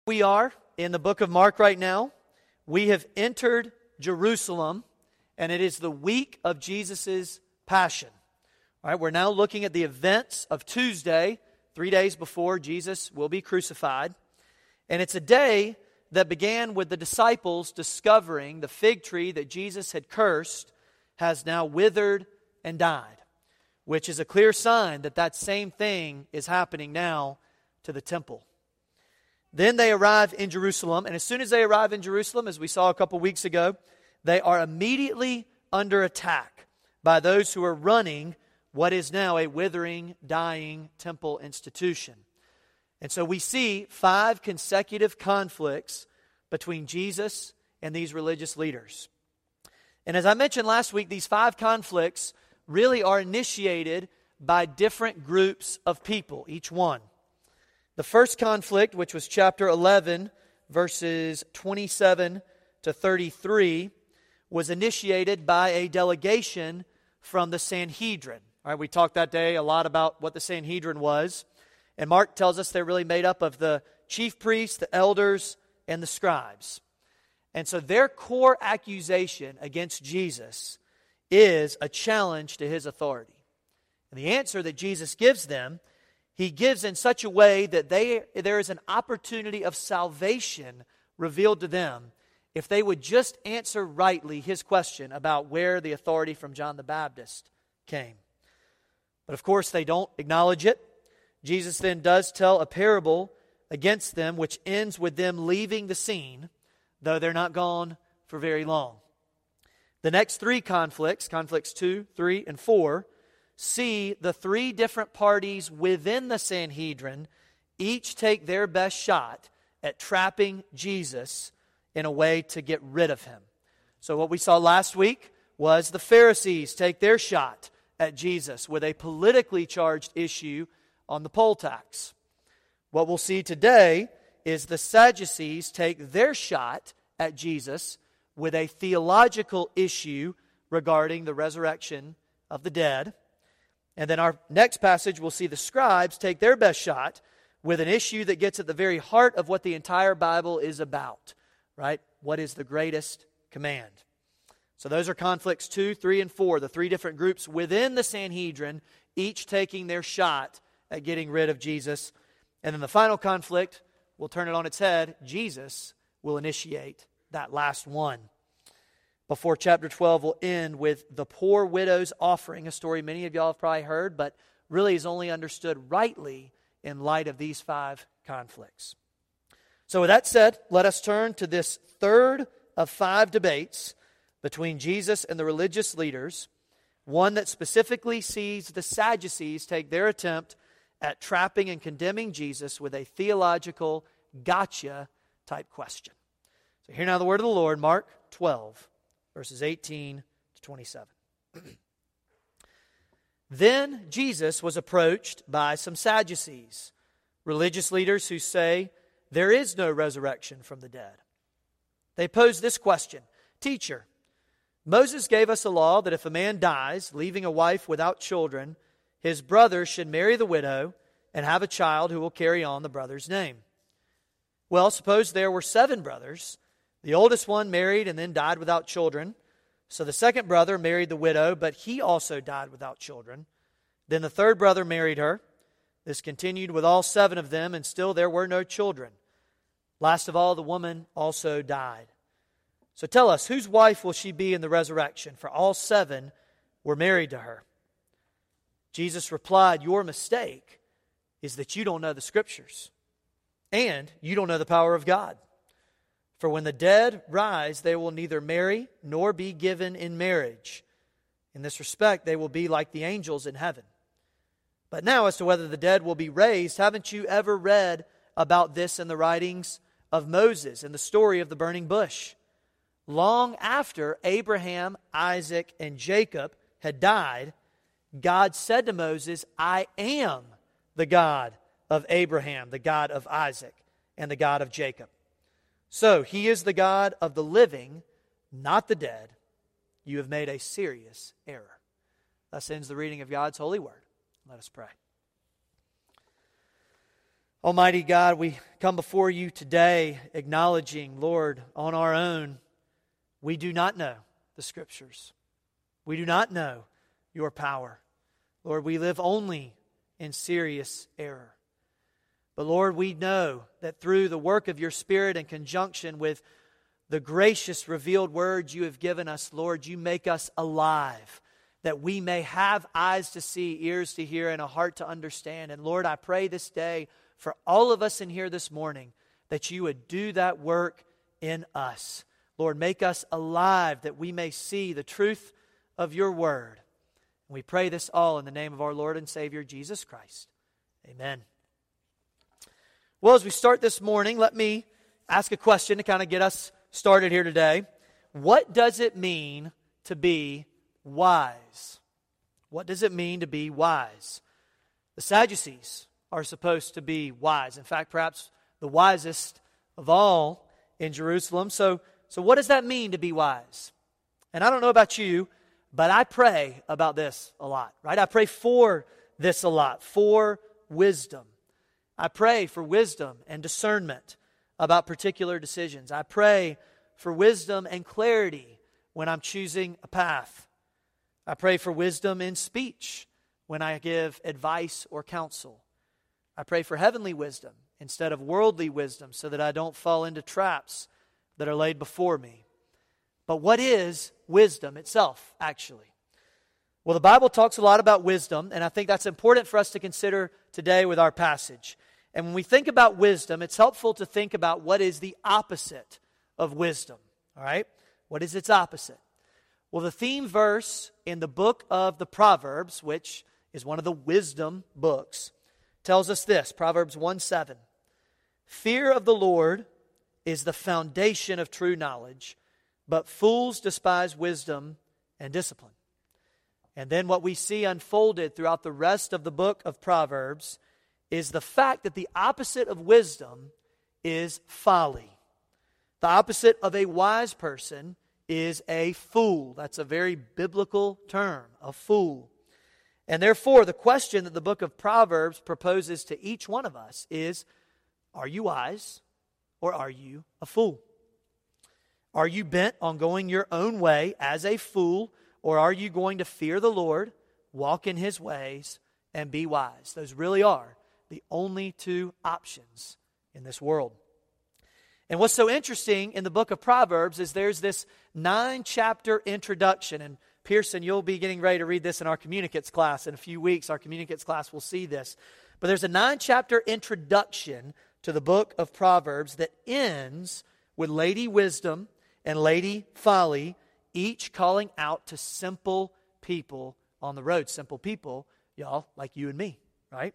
We are in the book of Mark right now. We have entered Jerusalem, and it is the week of Jesus' Passion. All right, we're now looking at the events of Tuesday, 3 days before Jesus will be crucified. And it's a day that began with the disciples discovering the fig tree that Jesus had cursed has now withered and died, which is a clear sign that that same thing is happening now to the temple. Then they arrive in Jerusalem, and as soon as they arrive in Jerusalem, as we saw a couple weeks ago, they are immediately under attack by those who are running what is now a withering, dying temple institution. And so we see 5 consecutive conflicts between Jesus and these religious leaders. And as I mentioned last week, these 5 conflicts really are initiated by different groups of people, each one. The first conflict, which was chapter 11, verses 27 to 33, was initiated by a delegation from the Sanhedrin. All right, we talked that day a lot about what the Sanhedrin was. And Mark tells us they're really made up of the chief priests, the elders, and the scribes. And so their core accusation against Jesus is a challenge to his authority. And the answer that Jesus gives them, he gives in such a way that there is an opportunity of salvation revealed to them if they would just answer rightly his question about where the authority from John the Baptist came. But of course they don't acknowledge it. Jesus then does tell a parable against them, which ends with them leaving the scene, though they're not gone for very long. The next 3 conflicts, conflicts 2, 3, and 4, see the 3 different parties within the Sanhedrin each take their best shot at trapping Jesus in a way to get rid of him. So what we saw last week was the Pharisees take their shot at Jesus with a politically charged issue on the poll tax. What we'll see today is the Sadducees take their shot at Jesus with a theological issue regarding the resurrection of the dead. And then our next passage, we'll see the scribes take their best shot with an issue that gets at the very heart of what the entire Bible is about, right? What is the greatest command? So those are conflicts 2, 3, and 4, the 3 different groups within the Sanhedrin, each taking their shot at getting rid of Jesus. And then the final conflict, we'll turn it on its head. Jesus will initiate that last one. Before chapter 12 will end with the poor widow's offering, a story many of y'all have probably heard, but really is only understood rightly in light of these 5 conflicts. So with that said, let us turn to this third of 5 debates between Jesus and the religious leaders, one that specifically sees the Sadducees take their attempt at trapping and condemning Jesus with a theological gotcha type question. So hear now the word of the Lord, Mark 12, verses 18 to 27. Then Jesus was approached by some Sadducees, religious leaders who say there is no resurrection from the dead. They pose this question, "Teacher, Moses gave us a law that if a man dies, leaving a wife without children, his brother should marry the widow and have a child who will carry on the brother's name. Well, suppose there were 7 brothers. The oldest one married and then died without children. So the second brother married the widow, but he also died without children. Then the third brother married her. This continued with all 7 of them, and still there were no children. Last of all, the woman also died. So tell us, whose wife will she be in the resurrection? For all 7 were married to her." Jesus replied, "Your mistake is that you don't know the Scriptures, and you don't know the power of God. For when the dead rise, they will neither marry nor be given in marriage. In this respect, they will be like the angels in heaven. But now, as to whether the dead will be raised, haven't you ever read about this in the writings of Moses and the story of the burning bush? Long after Abraham, Isaac, and Jacob had died, God said to Moses, 'I am the God of Abraham, the God of Isaac, and the God of Jacob.' So he is the God of the living, not the dead. You have made a serious error." Thus ends the reading of God's holy word. Let us pray. Almighty God, we come before you today acknowledging, Lord, on our own, we do not know the Scriptures. We do not know your power. Lord, we live only in serious error. But Lord, we know that through the work of your Spirit in conjunction with the gracious revealed words you have given us, Lord, you make us alive, that we may have eyes to see, ears to hear, and a heart to understand. And Lord, I pray this day for all of us in here this morning that you would do that work in us. Lord, make us alive that we may see the truth of your word. And we pray this all in the name of our Lord and Savior, Jesus Christ. Amen. Well, as we start this morning, let me ask a question to kind of get us started here today. What does it mean to be wise? What does it mean to be wise? The Sadducees are supposed to be wise. In fact, perhaps the wisest of all in Jerusalem. So what does that mean to be wise? And I don't know about you, but I pray about this a lot, right? I pray for this a lot, for wisdom. I pray for wisdom and discernment about particular decisions. I pray for wisdom and clarity when I'm choosing a path. I pray for wisdom in speech when I give advice or counsel. I pray for heavenly wisdom instead of worldly wisdom so that I don't fall into traps that are laid before me. But what is wisdom itself, actually? Well, the Bible talks a lot about wisdom, and I think that's important for us to consider today with our passage. And when we think about wisdom, it's helpful to think about what is the opposite of wisdom, all right? What is its opposite? Well, the theme verse in the book of the Proverbs, which is one of the wisdom books, tells us this, Proverbs 1:7. Fear of the Lord is the foundation of true knowledge, but fools despise wisdom and discipline. And then what we see unfolded throughout the rest of the book of Proverbs is the fact that the opposite of wisdom is folly. The opposite of a wise person is a fool. That's a very biblical term, a fool. And therefore, the question that the book of Proverbs proposes to each one of us is, are you wise or are you a fool? Are you bent on going your own way as a fool, or are you going to fear the Lord, walk in His ways, and be wise? Those really are the only two options in this world. And what's so interesting in the book of Proverbs is there's this 9-chapter introduction. And Pearson, you'll be getting ready to read this in our communicates class in a few weeks. Our communicates class will see this. But there's a 9-chapter introduction to the book of Proverbs that ends with Lady Wisdom and Lady Folly each calling out to simple people on the road. Simple people, y'all, like you and me, right?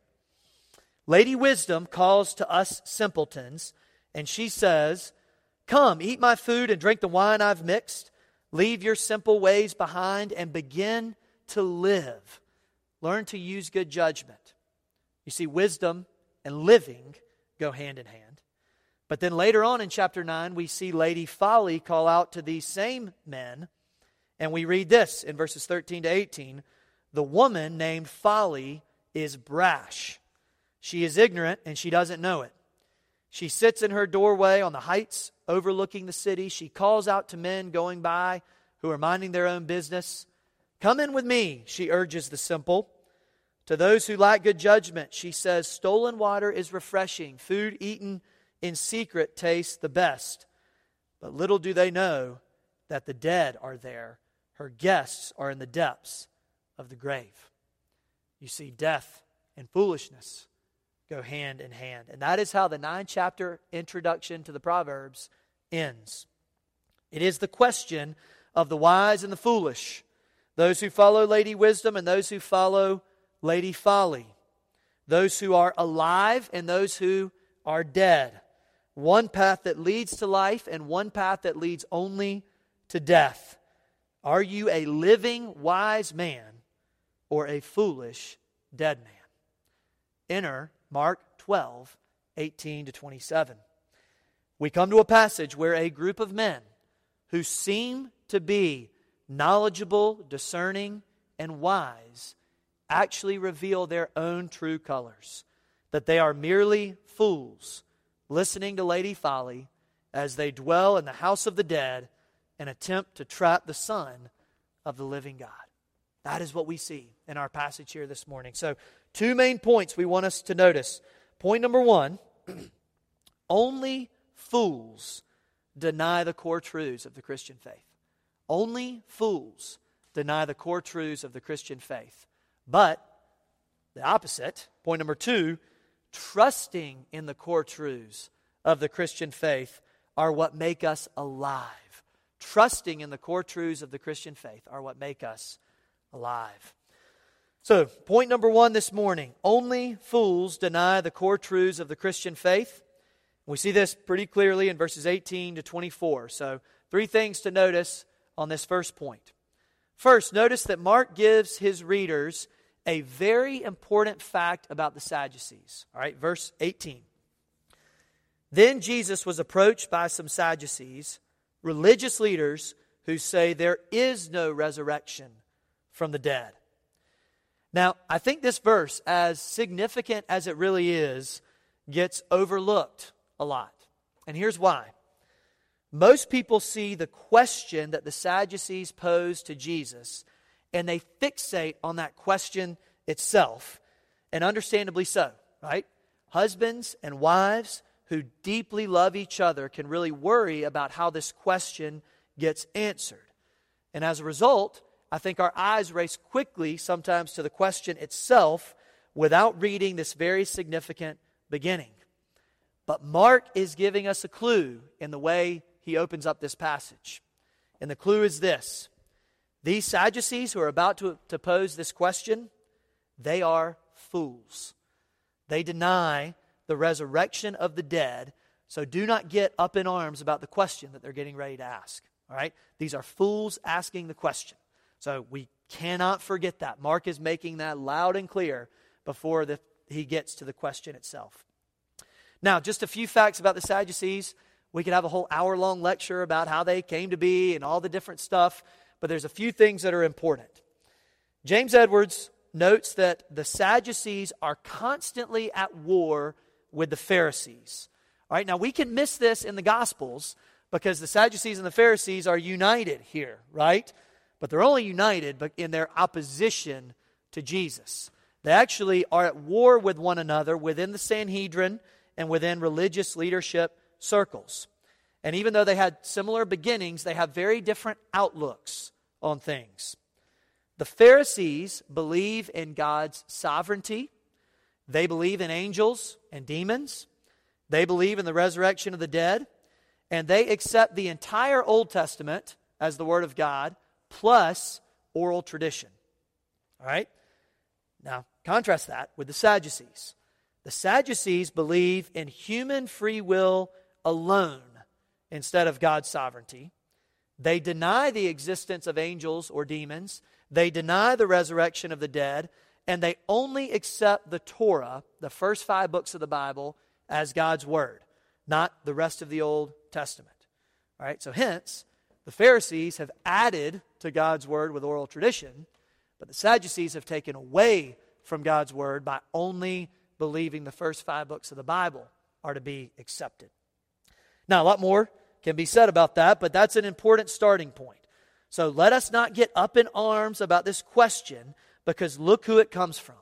Lady Wisdom calls to us simpletons, and she says, "Come, eat my food and drink the wine I've mixed. Leave your simple ways behind and begin to live. Learn to use good judgment." You see, wisdom and living go hand in hand. But then later on in chapter 9, we see Lady Folly call out to these same men, and we read this in verses 13 to 18. "The woman named Folly is brash. She is ignorant and she doesn't know it. She sits in her doorway on the heights overlooking the city. She calls out to men going by who are minding their own business. 'Come in with me,' she urges the simple. To those who lack good judgment, she says, 'Stolen water is refreshing. Food eaten in secret tastes the best.' But little do they know that the dead are there. Her guests are in the depths of the grave." You see, death and foolishness go hand in hand. And that is how the 9-chapter introduction to the Proverbs ends. It is the question of the wise and the foolish, those who follow Lady Wisdom and those who follow Lady Folly, those who are alive and those who are dead. One path that leads to life and one path that leads only to death. Are you a living wise man or a foolish dead man? Enter Mark 12, 18 to 27. We come to a passage where a group of men who seem to be knowledgeable, discerning, and wise actually reveal their own true colors. that they are merely fools, listening to Lady Folly as they dwell in the house of the dead and attempt to trap the Son of the living God. That is what we see in our passage here this morning. So, two main points we want us to notice. Point number one, only fools deny the core truths of the Christian faith. Only fools deny the core truths of the Christian faith. But the opposite, point number two, trusting in the core truths of the Christian faith are what make us alive. Trusting in the core truths of the Christian faith are what make us alive. So, point number one this morning, only fools deny the core truths of the Christian faith. We see this pretty clearly in verses 18 to 24. So, three things to notice on this first point. First, notice that Mark gives his readers a very important fact about the Sadducees. All right, verse 18. Then Jesus was approached by some Sadducees, religious leaders who say there is no resurrection from the dead. Now, I think this verse, as significant as it really is, gets overlooked a lot. And here's why. Most people see the question that the Sadducees pose to Jesus, and they fixate on that question itself, and understandably so, right? Husbands and wives who deeply love each other can really worry about how this question gets answered. And as a result, I think our eyes race quickly sometimes to the question itself without reading this very significant beginning. But Mark is giving us a clue in the way he opens up this passage. And the clue is this. These Sadducees who are about to pose this question, they are fools. They deny the resurrection of the dead, so do not get up in arms about the question that they're getting ready to ask. All right? These are fools asking the question. So we cannot forget that. Mark is making that loud and clear before he gets to the question itself. Now, just a few facts about the Sadducees. We could have a whole hour-long lecture about how they came to be and all the different stuff, but there's a few things that are important. James Edwards notes that the Sadducees are constantly at war with the Pharisees. All right, now we can miss this in the Gospels because the Sadducees and the Pharisees are united here, right? But they're only united in their opposition to Jesus. They actually are at war with one another within the Sanhedrin and within religious leadership circles. And even though they had similar beginnings, they have very different outlooks on things. The Pharisees believe in God's sovereignty. They believe in angels and demons. They believe in the resurrection of the dead. And they accept the entire Old Testament as the Word of God, plus oral tradition. All right? Now, contrast that with the Sadducees. The Sadducees believe in human free will alone instead of God's sovereignty. They deny the existence of angels or demons. They deny the resurrection of the dead. And they only accept the Torah, the first 5 books of the Bible, as God's Word, not the rest of the Old Testament. All right, so hence, the Pharisees have added to God's Word with oral tradition, but the Sadducees have taken away from God's Word by only believing the first 5 books of the Bible are to be accepted. Now, a lot more can be said about that, but that's an important starting point. So let us not get up in arms about this question, because look who it comes from.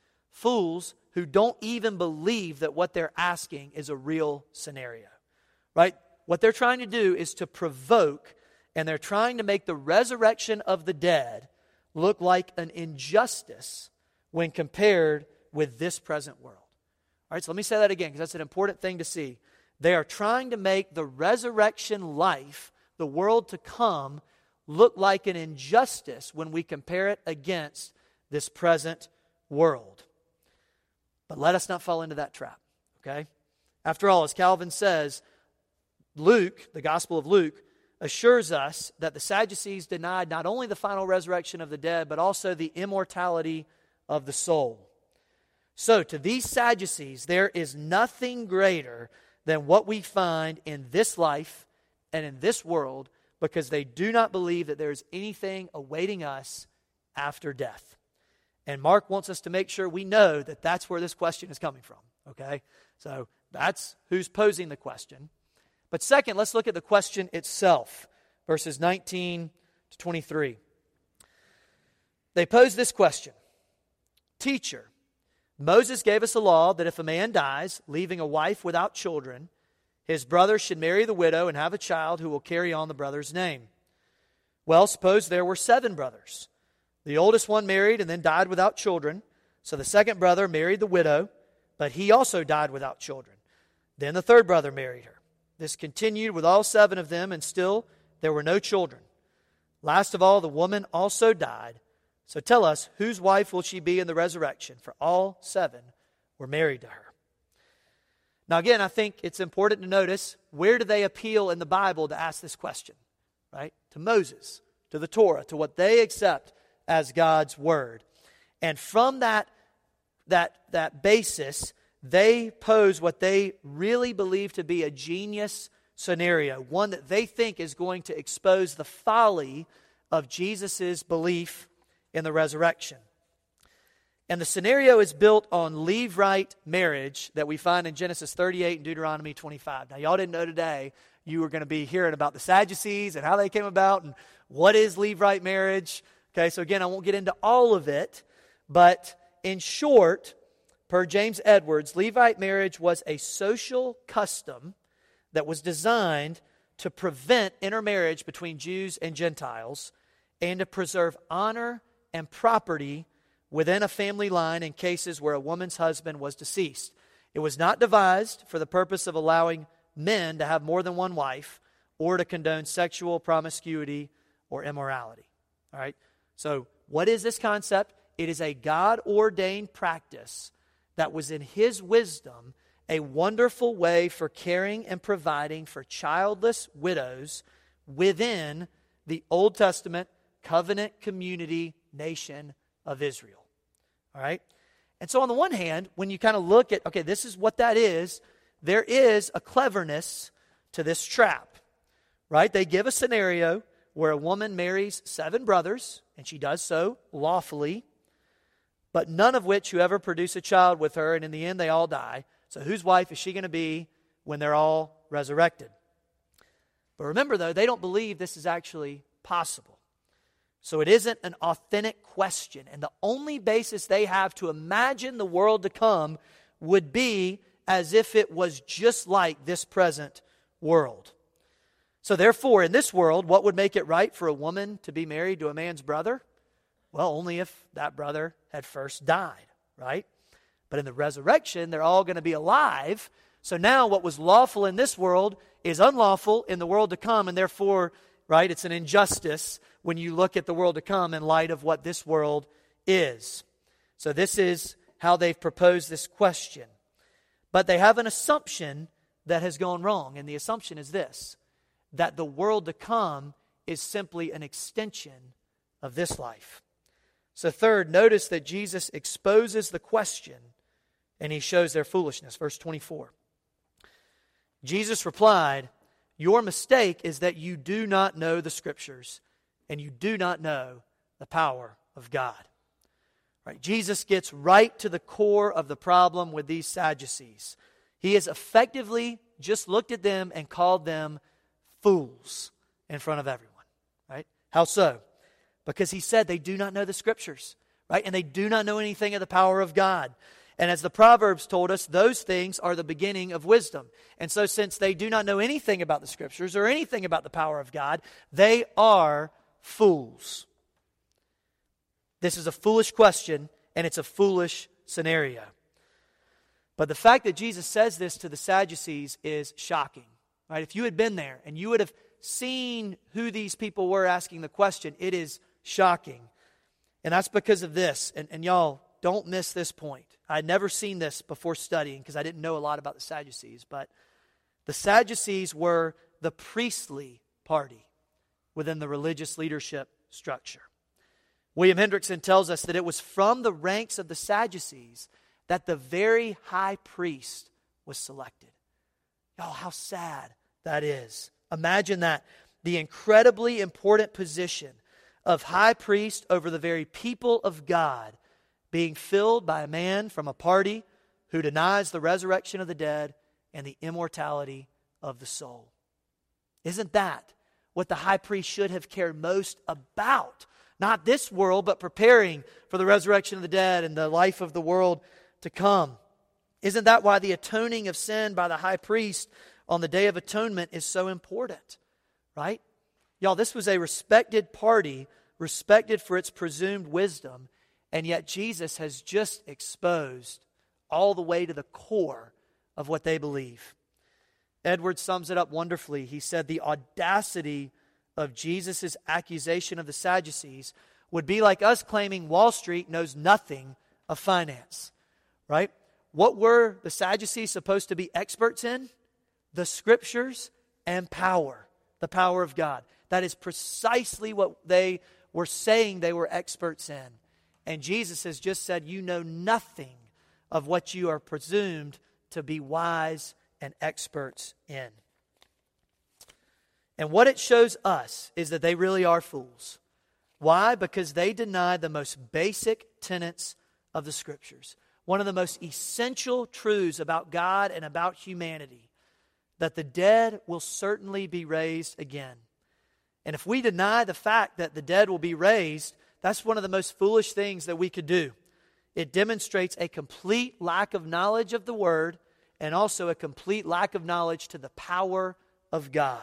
Fools who don't even believe that what they're asking is a real scenario. Right? What they're trying to do is to provoke, and they're trying to make the resurrection of the dead look like an injustice when compared with this present world. All right, so let me say that again, because that's an important thing to see. They are trying to make the resurrection life, the world to come, look like an injustice when we compare it against this present world. But let us not fall into that trap, okay? After all, as Calvin says, Luke, the Gospel of Luke, assures us that the Sadducees denied not only the final resurrection of the dead, but also the immortality of the soul. So, to these Sadducees, there is nothing greater than what we find in this life and in this world, because they do not believe that there is anything awaiting us after death. And Mark wants us to make sure we know that that's where this question is coming from. Okay? So that's who's posing the question. But second, let's look at the question itself, verses 19 to 23. They pose this question: Teacher, Moses gave us a law that if a man dies, leaving a wife without children, his brother should marry the widow and have a child who will carry on the brother's name. Well, suppose there were 7 brothers. The oldest one married and then died without children. So the second brother married the widow, but he also died without children. Then the third brother married her. This continued with all 7 of them, and still there were no children. Last of all, the woman also died. So tell us, whose wife will she be in the resurrection? For all 7 were married to her. Now again, I think it's important to notice, where do they appeal in the Bible to ask this question? Right? To Moses, to the Torah, to what they accept as God's Word. And from that basis, they pose what they really believe to be a genius scenario, one that they think is going to expose the folly of Jesus' belief in the resurrection. And the scenario is built on levirate marriage that we find in Genesis 38 and Deuteronomy 25. Now, y'all didn't know today you were going to be hearing about the Sadducees and how they came about and what is levirate marriage. Okay, so again, I won't get into all of it, but in short, per James Edwards, Levite marriage was a social custom that was designed to prevent intermarriage between Jews and Gentiles and to preserve honor and property within a family line in cases where a woman's husband was deceased. It was not devised for the purpose of allowing men to have more than one wife or to condone sexual promiscuity or immorality. All right? So, what is this concept? It is a God-ordained practice that was in His wisdom a wonderful way for caring and providing for childless widows within the Old Testament covenant community nation of Israel. All right? And so on the one hand, when you kind of look at, okay, this is what that is, there is a cleverness to this trap. Right? They give a scenario where a woman marries 7 brothers, and she does so lawfully, but none of which who ever produce a child with her, and in the end they all die. So whose wife is she going to be when they're all resurrected? But remember though, they don't believe this is actually possible. So it isn't an authentic question. And the only basis they have to imagine the world to come would be as if it was just like this present world. So therefore, in this world, what would make it right for a woman to be married to a man's brother? Well, only if that brother had first died, right? But in the resurrection, they're all going to be alive. So now what was lawful in this world is unlawful in the world to come, and therefore, right, it's an injustice when you look at the world to come in light of what this world is. So this is how they've proposed this question. But they have an assumption that has gone wrong, and the assumption is this, that the world to come is simply an extension of this life. So third, notice that Jesus exposes the question and He shows their foolishness. Verse 24. Jesus replied, "Your mistake is that you do not know the Scriptures and you do not know the power of God." Right? Jesus gets right to the core of the problem with these Sadducees. He has effectively just looked at them and called them fools in front of everyone. Right? How so? Because He said they do not know the Scriptures, right? And they do not know anything of the power of God. And as the Proverbs told us, those things are the beginning of wisdom. And so since they do not know anything about the Scriptures or anything about the power of God, they are fools. This is a foolish question, and it's a foolish scenario. But the fact that Jesus says this to the Sadducees is shocking. Right? If you had been there and you would have seen who these people were asking the question, it is shocking. And that's because of this. And y'all, don't miss this point. I had never seen this before studying because I didn't know a lot about the Sadducees. But the Sadducees were the priestly party within the religious leadership structure. William Hendrickson tells us that it was from the ranks of the Sadducees that the very high priest was selected. Y'all, how sad that is. Imagine that. The incredibly important position of high priest over the very people of God being filled by a man from a party who denies the resurrection of the dead and the immortality of the soul. Isn't that what the high priest should have cared most about? Not this world, but preparing for the resurrection of the dead and the life of the world to come. Isn't that why the atoning of sin by the high priest on the Day of Atonement is so important? Right? Y'all, this was a respected party, respected for its presumed wisdom, and yet Jesus has just exposed all the way to the core of what they believe. Edwards sums it up wonderfully. He said the audacity of Jesus' accusation of the Sadducees would be like us claiming Wall Street knows nothing of finance. Right? What were the Sadducees supposed to be experts in? The Scriptures and power. The power of God. That is precisely what they were saying they were experts in. And Jesus has just said, you know nothing of what you are presumed to be wise and experts in. And what it shows us is that they really are fools. Why? Because they deny the most basic tenets of the Scriptures. One of the most essential truths about God and about humanity, that the dead will certainly be raised again. And if we deny the fact that the dead will be raised, that's one of the most foolish things that we could do. It demonstrates a complete lack of knowledge of the Word and also a complete lack of knowledge to the power of God.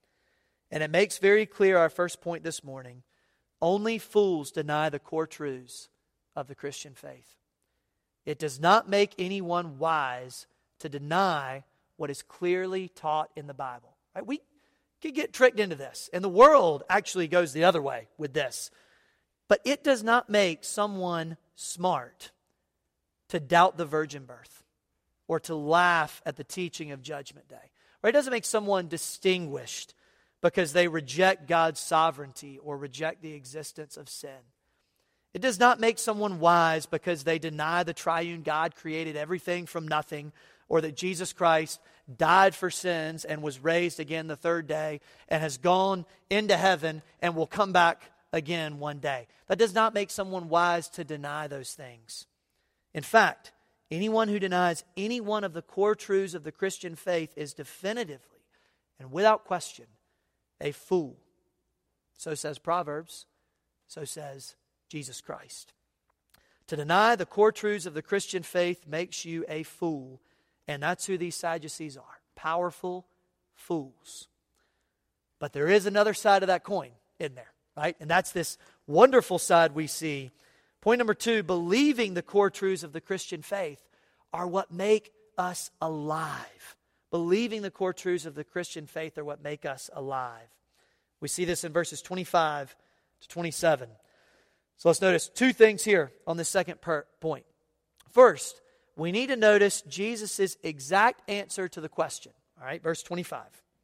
And it makes very clear our first point this morning. Only fools deny the core truths of the Christian faith. It does not make anyone wise to deny what is clearly taught in the Bible. Right? We can get tricked into this, and the world actually goes the other way with this. But it does not make someone smart to doubt the virgin birth or to laugh at the teaching of Judgment Day. Right? It doesn't make someone distinguished because they reject God's sovereignty or reject the existence of sin. It does not make someone wise because they deny the triune God created everything from nothing, or that Jesus Christ died for sins and was raised again the third day and has gone into heaven and will come back again one day. That does not make someone wise to deny those things. In fact, anyone who denies any one of the core truths of the Christian faith is definitively and without question a fool. So says Proverbs. So says Jesus Christ. To deny the core truths of the Christian faith makes you a fool. And that's who these Sadducees are. Powerful fools. But there is another side of that coin in there, right? And that's this wonderful side we see. Point number 2, believing the core truths of the Christian faith are what make us alive. Believing the core truths of the Christian faith are what make us alive. We see this in verses 25 to 27. So let's notice 2 things here on this second point. First, we need to notice Jesus' exact answer to the question. All right, verse 25.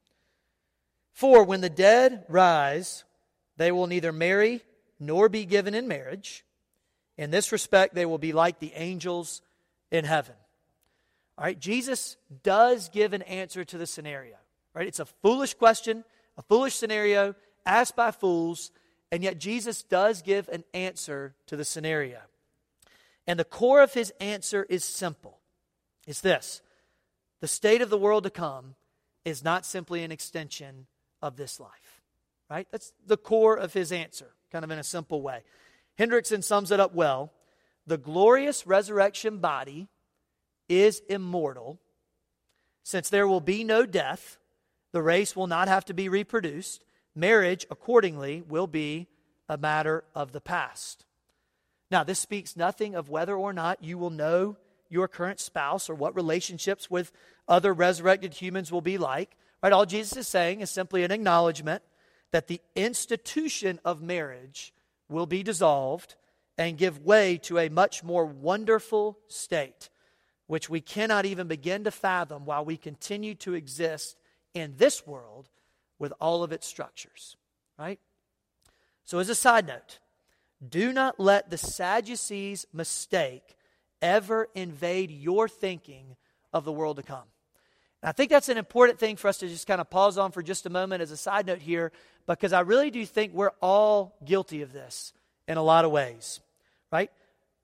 For when the dead rise, they will neither marry nor be given in marriage. In this respect, they will be like the angels in heaven. All right, Jesus does give an answer to the scenario. Right? It's a foolish question, a foolish scenario asked by fools, and yet Jesus does give an answer to the scenario. And the core of his answer is simple. It's this: the state of the world to come is not simply an extension of this life. Right? That's the core of his answer, kind of in a simple way. Hendrickson sums it up well. The glorious resurrection body is immortal. Since there will be no death, the race will not have to be reproduced. Marriage, accordingly, will be a matter of the past. Now, this speaks nothing of whether or not you will know your current spouse or what relationships with other resurrected humans will be like. Right? All Jesus is saying is simply an acknowledgement that the institution of marriage will be dissolved and give way to a much more wonderful state, which we cannot even begin to fathom while we continue to exist in this world with all of its structures. Right? So as a side note, do not let the Sadducees' mistake ever invade your thinking of the world to come. And I think that's an important thing for us to just kind of pause on for just a moment as a side note here, because I really do think we're all guilty of this in a lot of ways, right?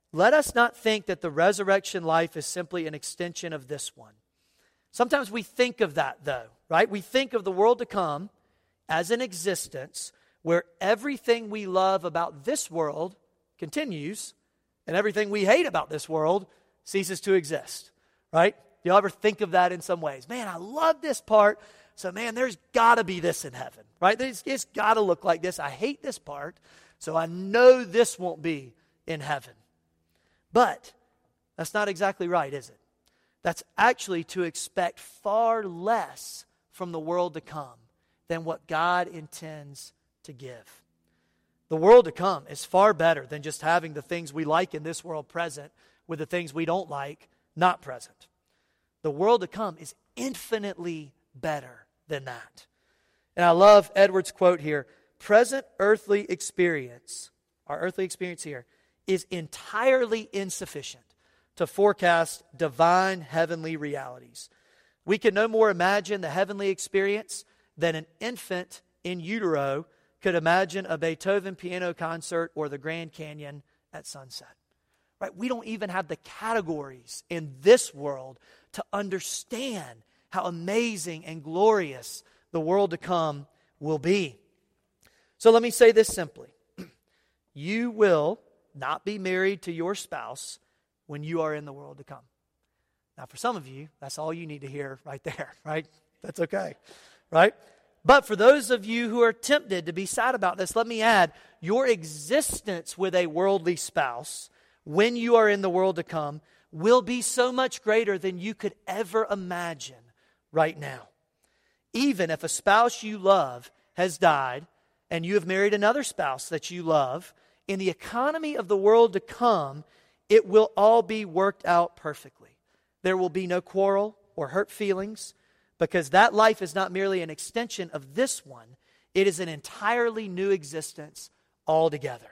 let us not think that the resurrection life is simply an extension of this one. Sometimes we think of that, though, right? We think of the world to come as an existence where everything we love about this world continues and everything we hate about this world ceases to exist, right? Do you ever think of that in some ways? Man, I love this part, so man, there's got to be this in heaven, right? It's got to look like this. I hate this part, so I know this won't be in heaven. But that's not exactly right, is it? That's actually to expect far less from the world to come than what God intends to give. The world to come is far better than just having the things we like in this world present with the things we don't like not present. The world to come is infinitely better than that. And I love Edwards' quote here. Present earthly experience, our earthly experience here, is entirely insufficient to forecast divine heavenly realities. We can no more imagine the heavenly experience than an infant in utero could imagine a Beethoven piano concert or the Grand Canyon at sunset. Right? We don't even have the categories in this world to understand how amazing and glorious the world to come will be. So let me say this simply. You will not be married to your spouse when you are in the world to come. Now, for some of you, that's all you need to hear right there, right? That's okay, right? But for those of you who are tempted to be sad about this, let me add, your existence with a worldly spouse when you are in the world to come will be so much greater than you could ever imagine right now. Even if a spouse you love has died and you have married another spouse that you love, in the economy of the world to come, it will all be worked out perfectly. There will be no quarrel or hurt feelings because that life is not merely an extension of this one. It is an entirely new existence altogether.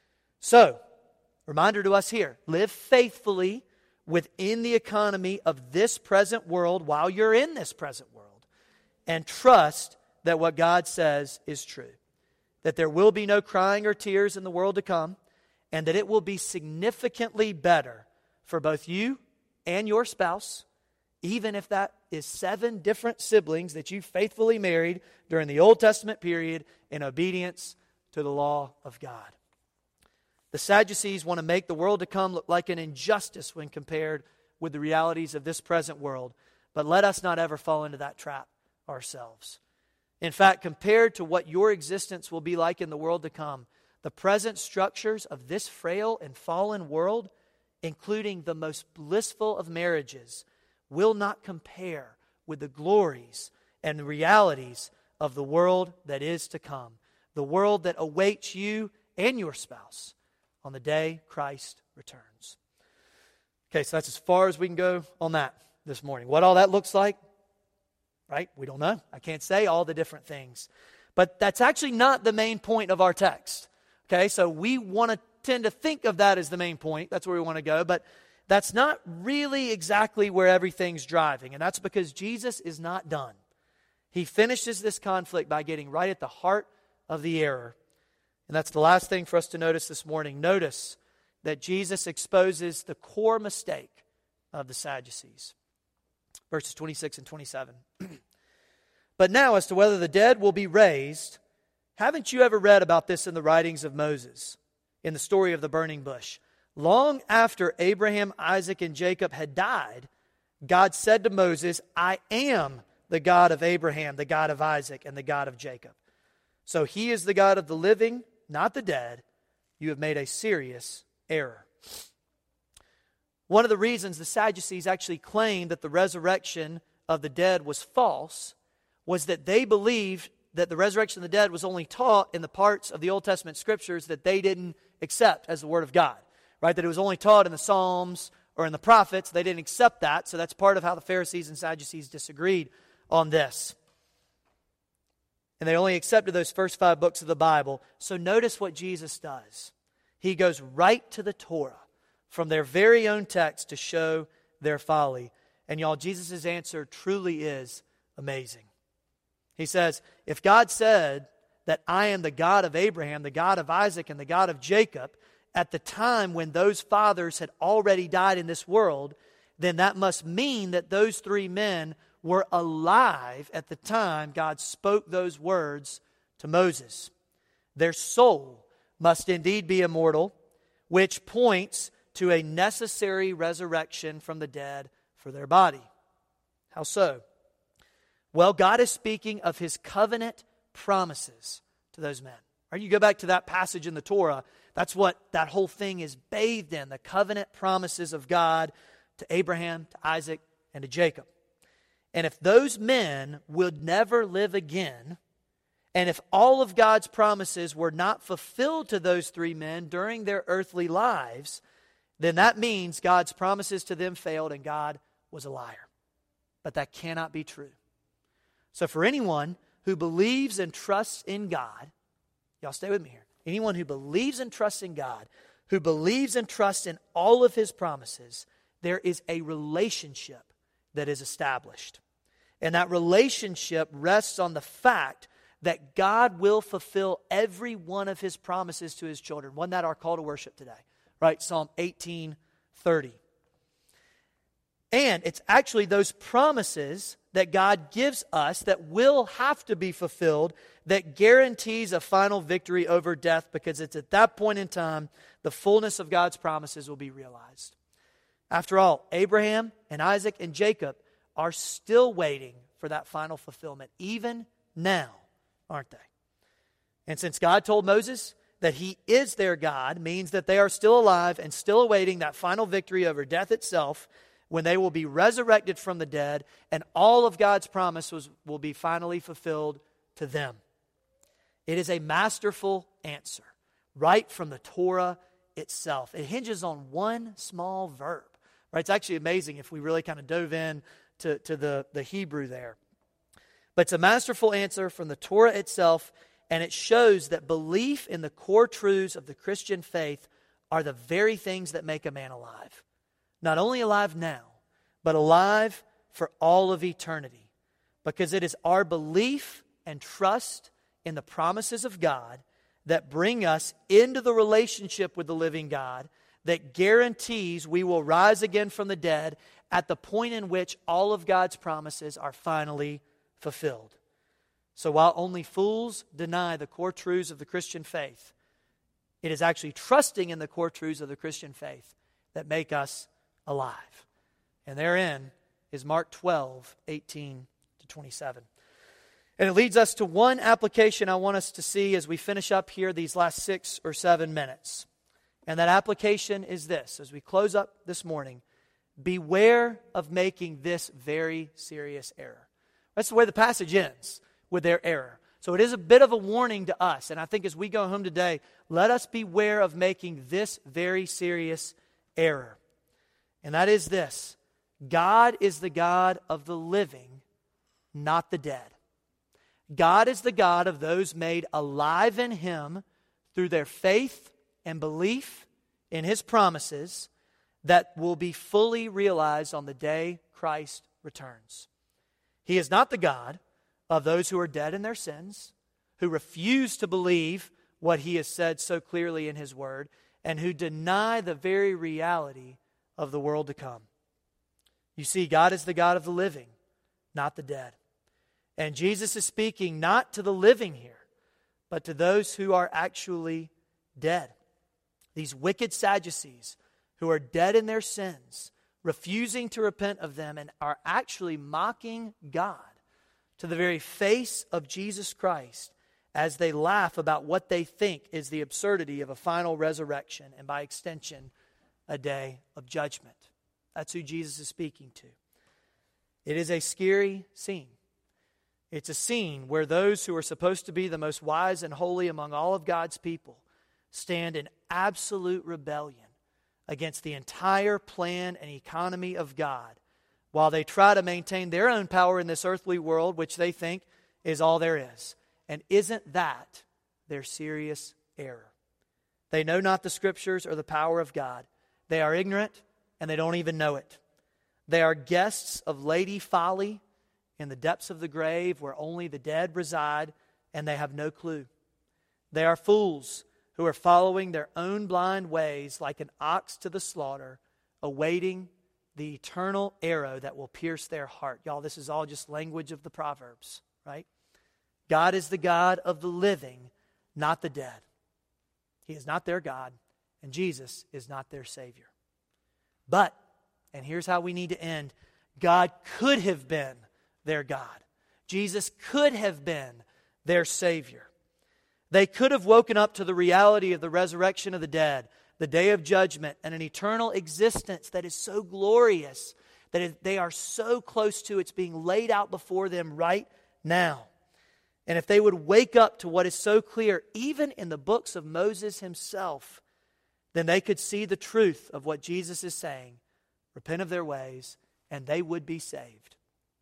So, reminder to us here, live faithfully within the economy of this present world while you're in this present world and trust that what God says is true. That there will be no crying or tears in the world to come, and that it will be significantly better for both you and your spouse, even if that is 7 different siblings that you faithfully married during the Old Testament period in obedience to the law of God. The Sadducees want to make the world to come look like an injustice when compared with the realities of this present world, but let us not ever fall into that trap ourselves. In fact, compared to what your existence will be like in the world to come, the present structures of this frail and fallen world, including the most blissful of marriages, will not compare with the glories and the realities of the world that is to come, the world that awaits you and your spouse on the day Christ returns. Okay, so that's as far as we can go on that this morning. What all that looks like, right? We don't know. I can't say all the different things. But that's actually not the main point of our text. Okay, so we want to tend to think of that as the main point. That's where we want to go. But that's not really exactly where everything's driving. And that's because Jesus is not done. He finishes this conflict by getting right at the heart of the error. And that's the last thing for us to notice this morning. Notice that Jesus exposes the core mistake of the Sadducees. Verses 26 and 27. But now, as to whether the dead will be raised, haven't you ever read about this in the writings of Moses, in the story of the burning bush? Long after Abraham, Isaac, and Jacob had died, God said to Moses, I am the God of Abraham, the God of Isaac, and the God of Jacob. So he is the God of the living, not the dead. You have made a serious error. One of the reasons the Sadducees actually claimed that the resurrection of the dead was false was that they believed that the resurrection of the dead was only taught in the parts of the Old Testament scriptures that they didn't accept as the Word of God. Right? That it was only taught in the Psalms or in the prophets. They didn't accept that. So that's part of how the Pharisees and Sadducees disagreed on this. And they only accepted those first 5 books of the Bible. So notice what Jesus does. He goes right to the Torah from their very own text to show their folly. And y'all, Jesus' answer truly is amazing. He says, if God said that I am the God of Abraham, the God of Isaac, and the God of Jacob, at the time when those fathers had already died in this world, then that must mean that those three men were alive at the time God spoke those words to Moses. Their soul must indeed be immortal, which points to a necessary resurrection from the dead for their body. How so? Well, God is speaking of His covenant promises to those men. Or you go back to that passage in the Torah, that's what that whole thing is bathed in, the covenant promises of God to Abraham, to Isaac, and to Jacob. And if those men would never live again, and if all of God's promises were not fulfilled to those three men during their earthly lives, then that means God's promises to them failed and God was a liar. But that cannot be true. So for anyone who believes and trusts in God, y'all stay with me here. Anyone who believes and trusts in God, who believes and trusts in all of His promises, there is a relationship that is established. And that relationship rests on the fact that God will fulfill every one of His promises to His children. Wasn't that our call to worship today? Right? Psalm 18:30. And it's actually those promises that God gives us that will have to be fulfilled that guarantees a final victory over death, because it's at that point in time the fullness of God's promises will be realized. After all, Abraham and Isaac and Jacob are still waiting for that final fulfillment, even now, aren't they? And since God told Moses that He is their God, means that they are still alive and still awaiting that final victory over death itself, when they will be resurrected from the dead, and all of God's promises will be finally fulfilled to them. It is a masterful answer, right from the Torah itself. It hinges on one small verb. Right? It's actually amazing if we really kind of dove in to the Hebrew there. But it's a masterful answer from the Torah itself, and it shows that belief in the core truths of the Christian faith are the very things that make a man alive. Not only alive now, but alive for all of eternity. Because it is our belief and trust in the promises of God that bring us into the relationship with the living God, that guarantees we will rise again from the dead at the point in which all of God's promises are finally fulfilled. So while only fools deny the core truths of the Christian faith, it is actually trusting in the core truths of the Christian faith that make us alive. And therein is Mark 12:18-27. And it leads us to one application I want us to see as we finish up here these last 6 or 7 minutes. And that application is this, as we close up this morning: beware of making this very serious error. That's the way the passage ends, with their error. So it is a bit of a warning to us. And I think as we go home today, let us beware of making this very serious error. And that is this: God is the God of the living, not the dead. God is the God of those made alive in Him through their faith and belief in His promises that will be fully realized on the day Christ returns. He is not the God of those who are dead in their sins, who refuse to believe what He has said so clearly in His Word, and who deny the very reality of the world to come. You see, God is the God of the living, not the dead. And Jesus is speaking not to the living here, but to those who are actually dead. These wicked Sadducees who are dead in their sins, refusing to repent of them, and are actually mocking God to the very face of Jesus Christ as they laugh about what they think is the absurdity of a final resurrection and, by extension, a day of judgment. That's who Jesus is speaking to. It is a scary scene. It's a scene where those who are supposed to be the most wise and holy among all of God's people stand in absolute rebellion against the entire plan and economy of God, while they try to maintain their own power in this earthly world, which they think is all there is. And isn't that their serious error? They know not the Scriptures or the power of God. They are ignorant, and they don't even know it. They are guests of Lady Folly in the depths of the grave where only the dead reside, and they have no clue. They are fools who are following their own blind ways like an ox to the slaughter, awaiting the eternal arrow that will pierce their heart. Y'all, this is all just language of the Proverbs, right? God is the God of the living, not the dead. He is not their God, and Jesus is not their Savior. But, and here's how we need to end, God could have been their God. Jesus could have been their Savior. They could have woken up to the reality of the resurrection of the dead, the day of judgment, and an eternal existence that is so glorious that they are so close to, it's being laid out before them right now. And if they would wake up to what is so clear, even in the books of Moses himself, then they could see the truth of what Jesus is saying, repent of their ways, and they would be saved.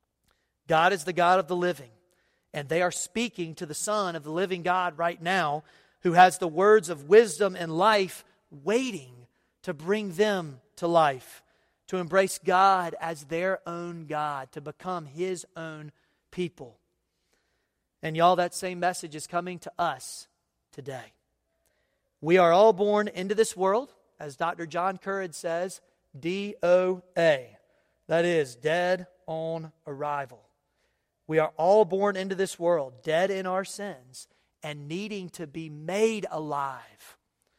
God is the God of the living, and they are speaking to the Son of the living God right now, who has the words of wisdom and life waiting to bring them to life, to embrace God as their own God, to become His own people. And y'all, that same message is coming to us today. We are all born into this world, as Dr. John Currid says, DOA. That is, dead on arrival. We are all born into this world, dead in our sins, and needing to be made alive.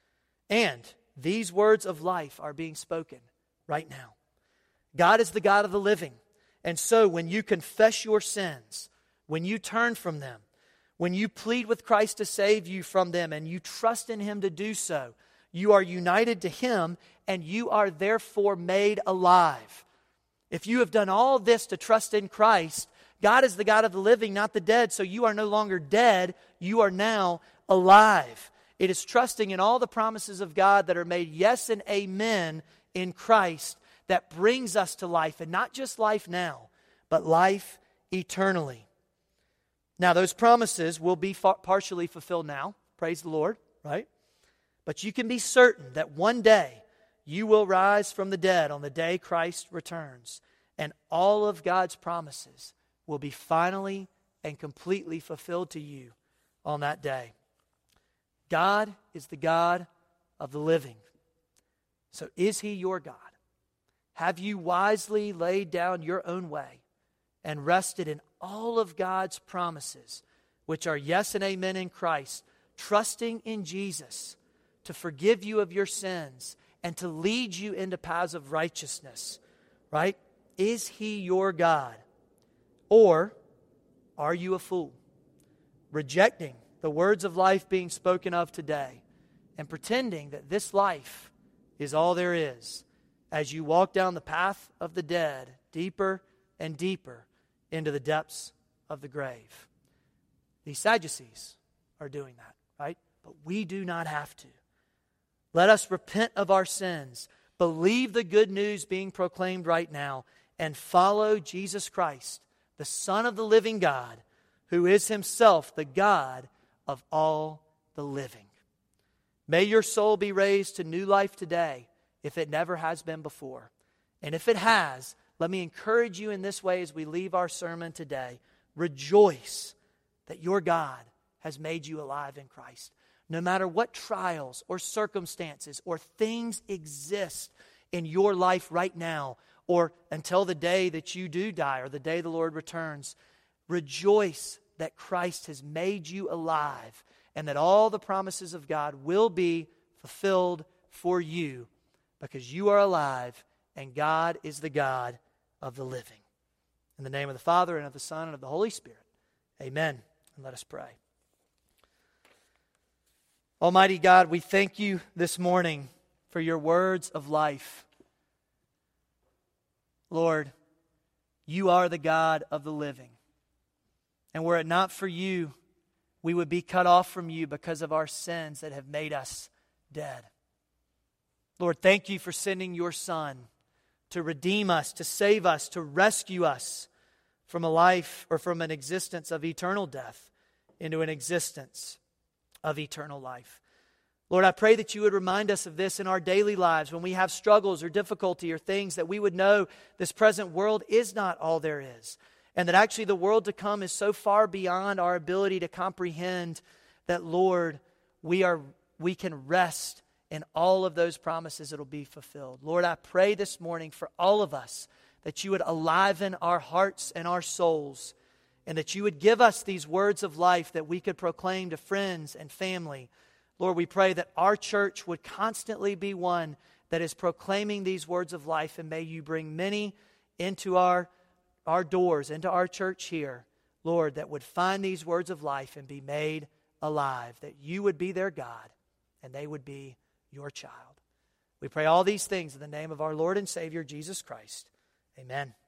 And these words of life are being spoken right now. God is the God of the living. And so when you confess your sins, when you turn from them, when you plead with Christ to save you from them and you trust in Him to do so, you are united to Him and you are therefore made alive. If you have done all this to trust in Christ, God is the God of the living, not the dead, so you are no longer dead, you are now alive. It is trusting in all the promises of God that are made yes and amen in Christ that brings us to life, and not just life now, but life eternally. Now, those promises will be partially fulfilled now. Praise the Lord, right? But you can be certain that one day you will rise from the dead on the day Christ returns. And all of God's promises will be finally and completely fulfilled to you on that day. God is the God of the living. So is He your God? Have you wisely laid down your own way and rested in all of God's promises, which are yes and amen in Christ, trusting in Jesus to forgive you of your sins and to lead you into paths of righteousness, right? Is He your God? Or are you a fool, rejecting the words of life being spoken of today and pretending that this life is all there is as you walk down the path of the dead deeper and deeper into the depths of the grave? These Sadducees are doing that, right? But we do not have to. Let us repent of our sins, believe the good news being proclaimed right now, and follow Jesus Christ, the Son of the living God, who is Himself the God of all the living. May your soul be raised to new life today, if it never has been before. And if it has, let me encourage you in this way as we leave our sermon today. Rejoice that your God has made you alive in Christ. No matter what trials or circumstances or things exist in your life right now, or until the day that you do die or the day the Lord returns, rejoice that Christ has made you alive and that all the promises of God will be fulfilled for you because you are alive and God is the God of the living. In the name of the Father, and of the Son, and of the Holy Spirit. Amen. And let us pray. Almighty God, we thank you this morning for your words of life. Lord, you are the God of the living. And were it not for you, we would be cut off from you because of our sins that have made us dead. Lord, thank you for sending your Son to redeem us, to save us, to rescue us from a life or from an existence of eternal death into an existence of eternal life. Lord, I pray that you would remind us of this in our daily lives when we have struggles or difficulty or things, that we would know this present world is not all there is, and that actually the world to come is so far beyond our ability to comprehend that, Lord, we are we can rest in all of those promises that will be fulfilled. Lord, I pray this morning for all of us that you would aliven our hearts and our souls, and that you would give us these words of life that we could proclaim to friends and family. Lord, we pray that our church would constantly be one that is proclaiming these words of life, and may you bring many into our doors, into our church here, Lord, that would find these words of life and be made alive, that you would be their God and they would be your child. We pray all these things in the name of our Lord and Savior, Jesus Christ. Amen.